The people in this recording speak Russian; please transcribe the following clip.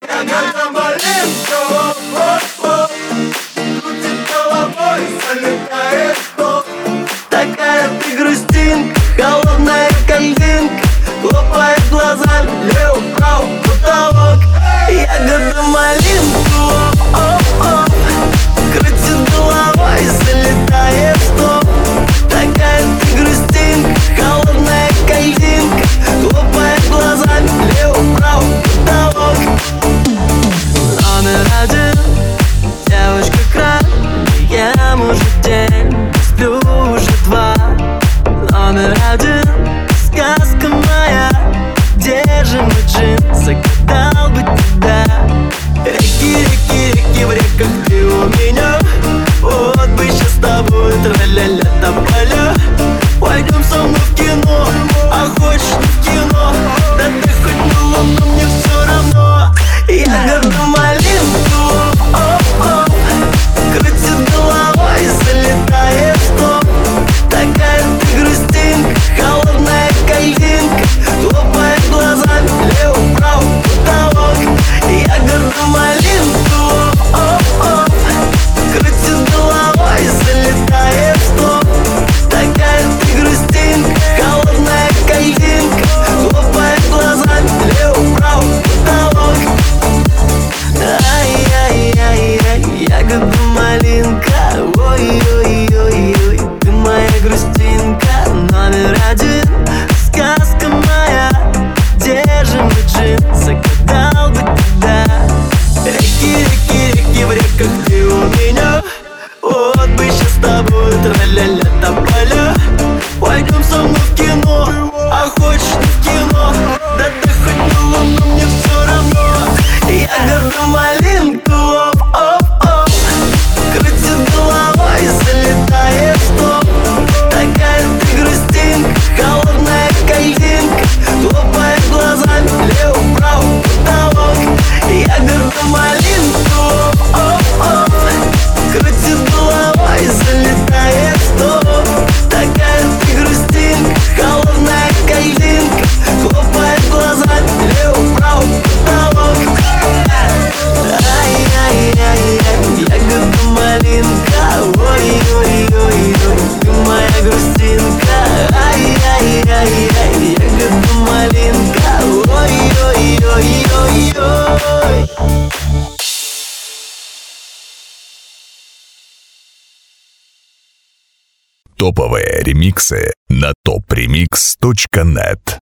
Ягода малинка, оп-оп-оп, крутит головой, залетает в топ. Такая ты грустинка, холодная кальвинка, хлопает глазами, лево-право, потолок. Ягода малинка, оп-оп-оп, крутит головой, залетает в топ. Такая ты грустинка, холодная кальвинка, хлопает глазами, лево-право, потолок. Номер один, девочка крайне, я уже день, сплю уже два. Номер один, сказка моя, где же мой джин, загадал бы тебя. Реки, реки, реки в реках, ты у меня. Вот бы сейчас с тобой тра-ля-ля тополя. Пойдем со мной в кино, а хочешь в кино, да ты хоть на луну, мне все равно. Ягода малинка, оп-оп, крутит головой, залетает в топ. Такая ты грустинка, холодная кальвинка, хлопает глазами, лево-право, потолок. Ягода малинка, оп-оп, крутит головой, залетает в топ. Такая ты грустинка, холодная кальвинка, хлопает глазами, лево-право, потолок. Ай-яй-яй-яй, ягода малинка, ой-ой-ой-ой, ты моя грустинка. Номер один, сказка моя, где же мой джин, загадал бы тебя. Реки, реки, реки в реках, ты у меня. Вот бы сейчас с тобой тра-ля-ля тополя. Пойдем со мной в кино, а хочешь не в кино, да ты хоть на луну, мне все равно. Ягода малинка, оп-оп-оп, крутит головой, залетает в топ. Такая ты грустинка, холодная кальвинка, хлопает глазами, лево-право, потолок. Ягода малинка, оп-оп, крутит головой, залетает в топ. Такая ты грустинка, холодная кальвинка, хлопает глазами, лево-право, потолок. Ай-яй-яй-яй, ягода малинка, ой-ой-ой-ой, ты моя грустинка. Ай-яй-яй-яй, ягода малинка, ой-ой-ой-ой-ой. Топовые ремиксы на topremix.net.